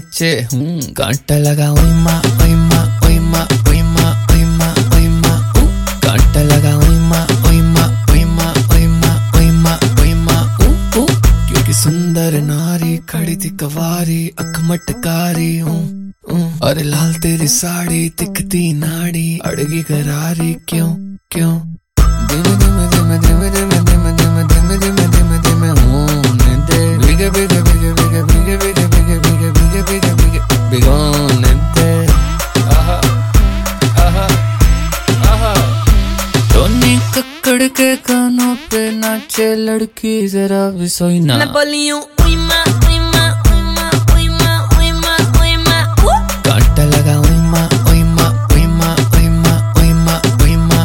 नीचे कांटा लगा ओई माँ ओई माँ ओई माँ ओई माँ ओई माँ ओई माँ कांटा लगा ओई माँ ओई माँ ओई माँ ओई माँ ओई माँ ओई माँ क्योंकि सुंदर नारी खड़ी थी कवारी अख मटकारी अरे लाल तेरी साड़ी दिखती नाड़ी अड़गी करारी क्यों क्यों धीमे धीमे धीमे धीमे धीमे धीमे धीमे धीमे धीमे धीमे धीमे होने दे भीगे भीगे भीगे भीगे भीगे भीगे भीगे भीगे भीगे भीगे भीगे भिगोने दे आहा आहा आहा टोनी कक्कड़ के कानों पे नाचे लड़की जरा भी सोई ना मैं बोली हूँ ओई माँ ओई माँ ओई माँ ओई माँ ओई माँ ओई माँ कांटा लगा ओई माँ ओई माँ ओई माँ ओई माँ ओई माँ ओई माँ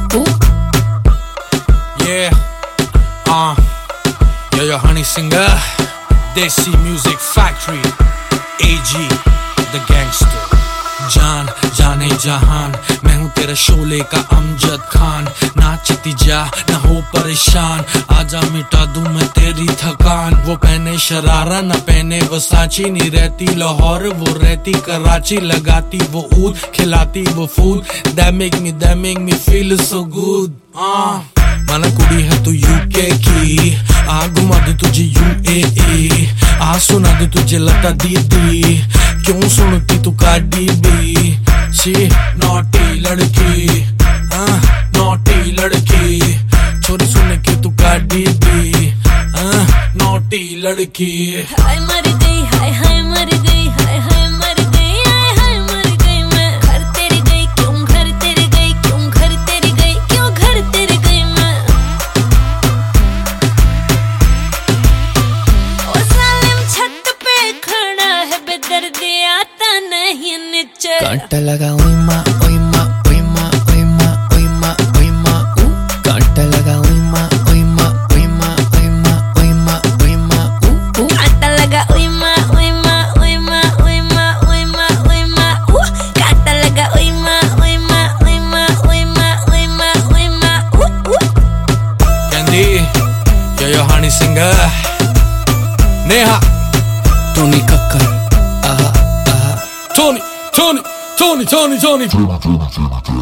Yo, Honey Singer, Desi Music Factory, AG, The Gangster, जान जाने जहान, मैं हूँ तेरा शोले का अमजद खान, नाचती जा ना हो परेशान, आजा मिटा दूं मैं तेरी थकान। वो पहने शरारा ना पहने वो सांची, नहीं रहती लाहौर वो रहती कराची, लगाती वो ऊद खिलाती वो food, that make me feel so good। माना कुड़ी है तू यूके की, आ घुमा दे तुझे UAE, आ सुना दे तुझे लता दीदी, क्यों सुनती तू कार्डी बी, शी नॉटी लड़की, नॉटी लड़की, छोरी सुन के तू कार्डी बी, नॉटी लड़की। हाय मर गई हाय हाय मर गई हाय हाय मर गई हाय हाय मर गई मैं, घर तेरी गई क्यों घर तेरी गई क्यों घर तेरी गई क्यों घर तेरी गई मैं। ओ सालिम छत पे खड़ा है बेदर्दी आता नहीं नीचे, कांटा लगा ओई माँ ओई माँ ओई माँ ओई माँ ओई माँ ओई माँ कांटा लगा ओई माँ ओई माँ ओई माँ ओई माँ ओई माँ ओई माँ कांटा लगा ओई माँ ओई माँ ओई माँ ओई माँ ओई माँ ओई माँ कांटा लगा ओई माँ ओई माँ ओई माँ ओई माँ ओई माँ ओई माँ Candy, yo Honey Singer, Neha, Tony Kakkar आहा आहा Tony, Tony, Tony, Tony, Tony।